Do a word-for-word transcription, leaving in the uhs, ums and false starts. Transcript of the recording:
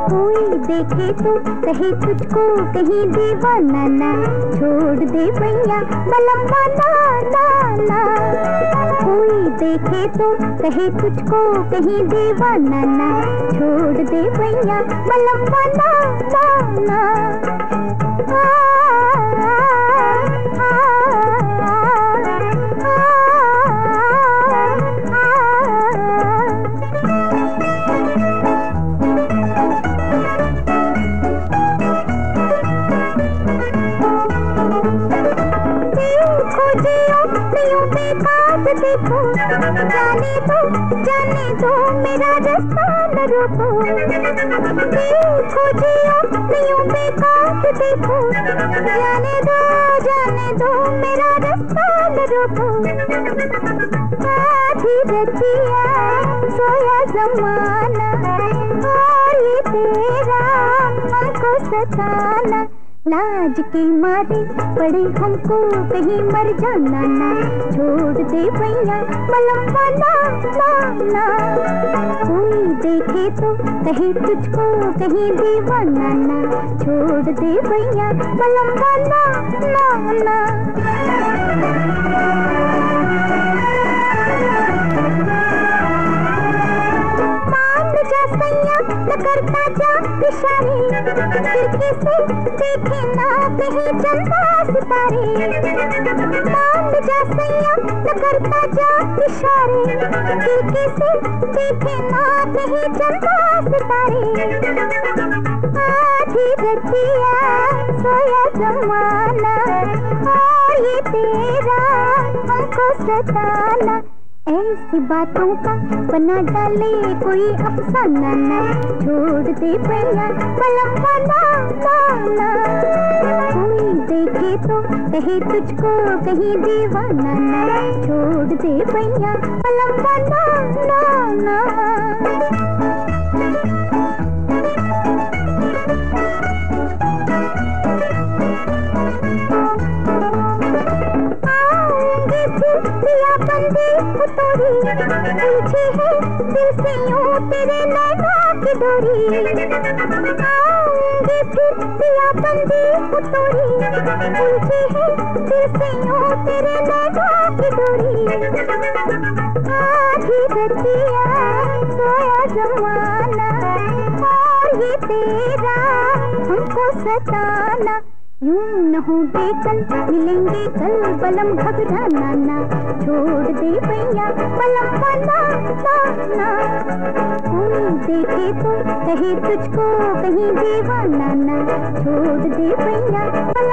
कोई देखे तो कहे तुझको कहीं दीवाना ना, छोड़ दे भैया बलम्मा ना ना ना। कोई देखे तो कहे तुझको कहीं दीवाना ना, छोड़ दे भैया बलम्मा ना ना ना। देखो जाने दो जाने दो मेरा रास्ता न रोको, देखो जियो नहीं बेकार देखो, जाने दो जाने दो मेरा रास्ता न रोको। आधी रतिया सोया जमाना और ये तेरा हमको सताना, लाज के मारे पड़े हमको कहीं मर जाना ना, छोड़ दे भैया बलम्मा ना ना ना। कोई देखे तो कहे तुझको कहीं दीवाना ना, छोड़ दे भैया बलम्मा ना ना ना। न करता जा इशारे, खिड़की से देखे ना कहीं चंदा सितारे। मान जा सैया न करता जा इशारे, खिड़की से देखे ना कहीं चंदा सितारे। आधी रतिया सोया जमाना और ये तेरा हमको सताना, ऐसी बातों का बना डाले कोई अफसाना ना, छोड़ दे भैया बलम्मा ना ना ना। कोई देखे तो कहे तुझको कहीं दीवाना ना, छोड़ दे भैया बलम्मा ना ना ना। दिया बंदी उतोरी उलझी है दिल से यूं तेरे नैना की डोरी। आऊंगी फिर दिया बंदी उतोरी उलझी है दिल से यूं तेरे नैना की डोरी। आधी रतिया सोया जमाना और ये तेरा हमको सताना, यूं न हो बेकल मिलेंगे कल बलम घबराना ना, छोड़ दे भैया बलम्मा ना ना ना। कोई देखे तो कहे तुझको कहीं दीवाना ना, छोड़ दे भैया।